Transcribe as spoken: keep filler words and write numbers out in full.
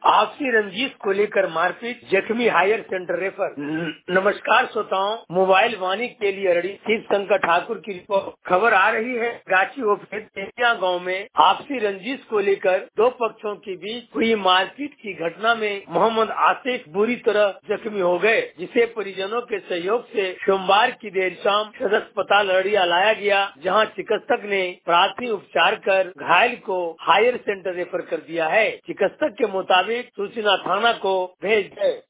आपसी रंजिश को लेकर मारपीट, जख्मी हायर सेंटर रेफर। नमस्कार श्रोताओं, मोबाइल वाणी के लिए अड़ी शिव शंकर ठाकुर की रिपोर्ट। खबर आ रही है गाची ओफेतिया गाँव में आपसी रंजिश को लेकर दो पक्षों के बीच हुई मारपीट की घटना में मोहम्मद आसिफ बुरी तरह जख्मी हो गए, जिसे परिजनों के सहयोग से सोमवार की देर शाम सदर अस्पताल अररिया लाया गया, जहां चिकित्सक ने प्राथमिक उपचार कर घायल को हायर सेंटर रेफर कर दिया है। चिकित्सक के मुताबिक सूचना थाना को भेज गए।